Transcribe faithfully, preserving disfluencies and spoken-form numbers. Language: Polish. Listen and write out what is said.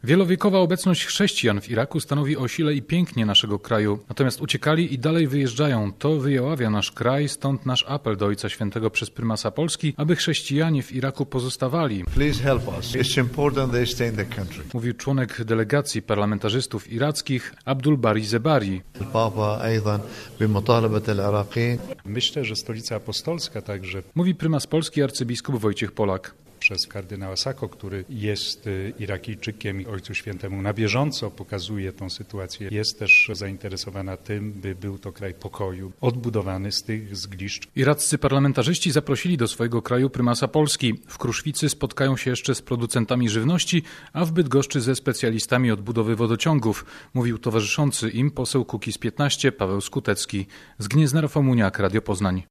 Wielowiekowa obecność chrześcijan w Iraku stanowi o sile i pięknie naszego kraju. Natomiast uciekali i dalej wyjeżdżają. To wyjaławia nasz kraj, stąd nasz apel do Ojca Świętego przez prymasa Polski, aby chrześcijanie w Iraku pozostawali. Please help us. It's important they stay in the country. Mówił członek delegacji parlamentarzystów irackich Abdul Bari Zebari. Myślę, że Stolica Apostolska także. Mówi prymas Polski arcybiskup Wojciech Polak. Przez kardynała Sako, który jest Irakijczykiem i Ojcu Świętemu na bieżąco pokazuje tą sytuację. Jest też zainteresowana tym, by był to kraj pokoju, odbudowany z tych zgliszcz. Iraccy parlamentarzyści zaprosili do swojego kraju prymasa Polski. W Kruszwicy spotkają się jeszcze z producentami żywności, a w Bydgoszczy ze specjalistami od budowy wodociągów, mówił towarzyszący im poseł Kukiz piętnaście Paweł Skutecki. Z Gniezna Rafał Muniak, Radio Poznań.